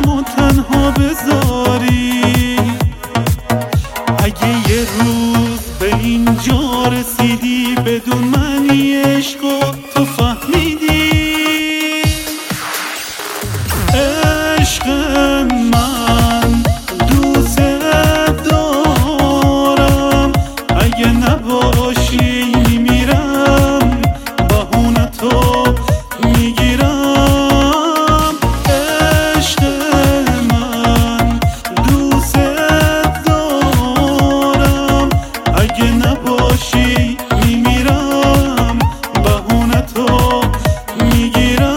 منو تنها بذاری. اگه یه روز به اینجا رسیدی بدون معنی عشقو تو فهمیدی. عشق من دوست دارم، اگه نباشی میمیرم، بهونه تو میگیرم. عشق من دوست دارم، اگه نباشی میمیرم، بهونه تو میگیرم.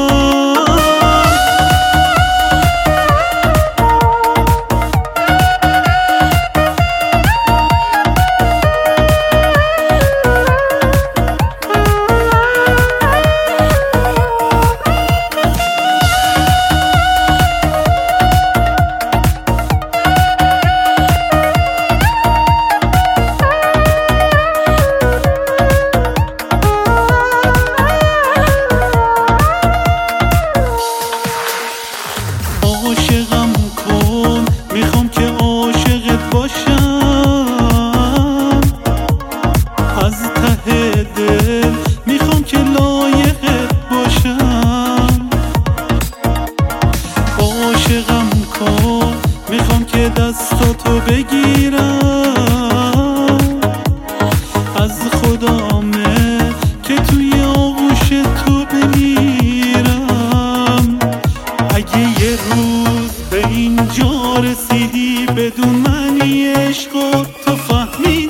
عاشقم کن، میخوام که عاشقت باشم، از ته دل میخوام که لایقت باشم. عاشقم کن، میخوام که دستاتو بگیرم، از خدامه که توی آغوش تو بمیرم. اگه یه روز به اینجا رسیدی بدون معنی عشقو تو فهمیدی.